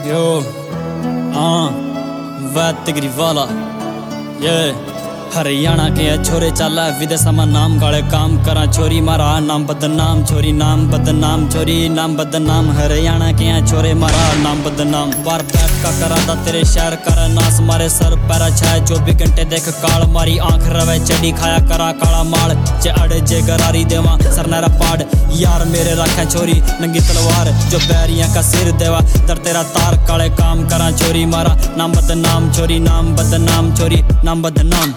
यो वह तिगरी वाला ये हरियाणा के छोरे चाला विदेश में नाम गाले काम करा छोरी मारा नाम बदनाम छोरी नाम बदनाम छोरी नाम बदनाम हरियाणा के छोरे मारा नाम बदनाम बार बैठ का करा दा तेरे शहर कर नास मारे सर पैरा छाए 24 घंटे देख काल मारी आंख रवे चढ़ी खाया करा काला माल चे अड़े जे गरारी देवा सरनारा पाड़ यार मेरे रखे छोरी नंगी तलवार जो बैरियां का सिर देवा दर तेरा तार काले काम करा छोरी मारा नाम बदनाम छोरी नाम बदनाम छोरी नाम बदनाम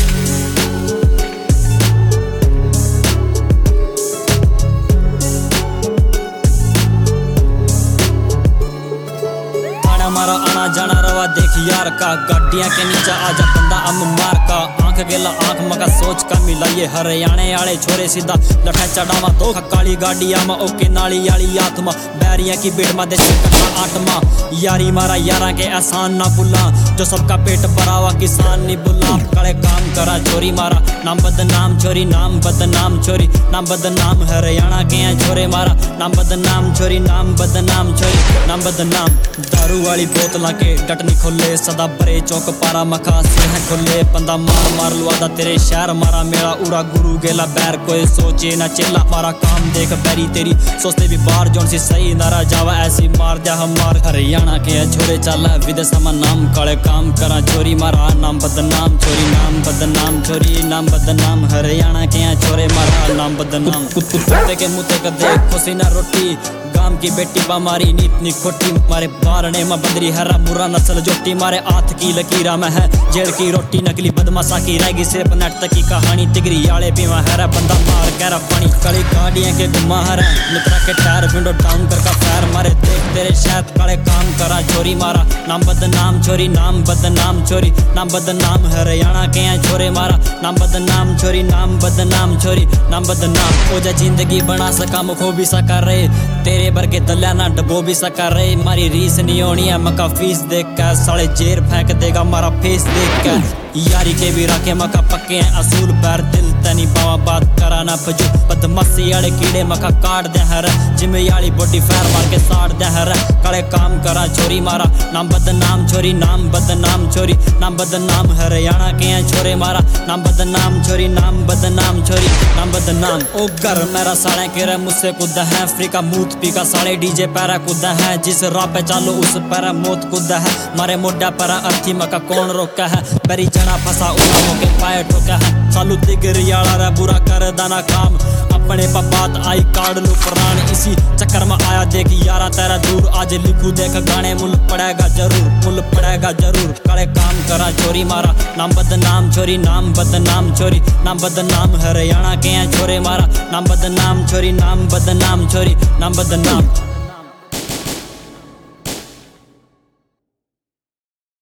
हमारा आना जाना रवा देख यार का गाड़ियां के नीचे आजा बंदा अम मार का आंख गेला आंख मका सोच का मिलाइए हरियाणे आले छोरे सीधा लठा चढ़ावा दो काली गाड़ियां में ओके नाली वाली आत्मा बैरियां की बेड़ में देसी कट्टा आत्मा यारी मारा यारा के एहसान ना भूला जो सबका पेट भरावा किसान नहीं भूला कड़े काम करा छोरी मारा नाम बदनाम छोरी नाम बदनाम छोरी नाम बदनाम हरियाणा के छोरे मारा नाम बदनाम छोरी नाम बदनाम छोरी नाम बदनाम दारू वाली बोतला के डटनी खोले सदा बरे चौक पारा मखा सिंह खोले पंदा मार मार लुआदा तेरे शहर मारा मेरा उड़ा गुरु गेला बैर कोई सोचे ना चिल्ला मारा काम देख बैरी तेरी सोचते भी बार जोन सी सही नारा जावा ऐसी मार दिया हम मार हरियाणा के छोरे चाला विदेश में नाम काले काम करा छोरी मारा नाम बदनाम छोरी नाम बदनाम छोरी नाम बदनाम हरियाणा के छोरे मारा नाम बदनाम कुत्ते के मुँह कर दे खुशी ना रोटी गाम की बेटी बामारी नीतनी खोटी मारे बारने में बदरी हरा मुरा नस्ल जोटी मारे हाथ की लकीरा में है जेल की रोटी नकली बदमाशा की रहेगी सिर्फ नेट तक की कहानी तिगरी आले पीवा हरा बंदा मार गहरा पानी कड़ी गाड़ियां के घुमा हरा मित्रा के टायर विंडो डाउन कर का पैर मारे देख तेरे शहर काले काम करा छोरी मारा नाम बदनाम छोरी नाम बदनाम छोरी नाम बदनाम हरियाणा के छोरे मारा नाम बदनाम छोरी नाम बदनाम छोरी नाम बदनाम ओ जा जिंदगी बना सका मुखो भी सका रहे तेरे बरके दल्या ना डबो भी सका रहे मारी रीस नहीं होनी है मका फीस देख कर साले जेर फेंक देगा मारा फेस देख कर यारी के भी रखे मका पक्के हैं असूल पैर दिल तनी बावा बात कराना पजू बदमाशी वाले कीड़े मका काट दे हर जिम्मे याली बॉडी फैर मार के साड़ दे हर कड़े काम करा छोरी मारा नाम बदनाम छोरी नाम बदनाम छोरी नाम बदनाम हरियाणा के छोरे मारा नाम बदनाम छोरी नाम बदनाम छोरी नाम बदनाम ओ घर मेरा साड़े के रे मुझसे कुदा है अफ्रीका मूत पी का साड़े डीजे पैरा कुदा है जिस राह पे चालो उस पैरा मौत कुदा है मारे मोडा पैरा अर्थी मका कौन रोका है बेरी जना फसा उड़ानों के पाए ठोका है सालू तिगरी आला रे बुरा कर दाना काम अपने बात आई कार्ड लो प्राण इसी चक्कर में आया देख यारा तेरा दूर आज लिखू देख गाने मुल पड़ेगा जरूर कड़े काम करा छोरी मारा नाम बदनाम छोरी नाम बदनाम छोरी नाम बदनाम हरियाणा के छोरे मारा नाम बदनाम छोरी नाम बदनाम छोरी नाम बदनाम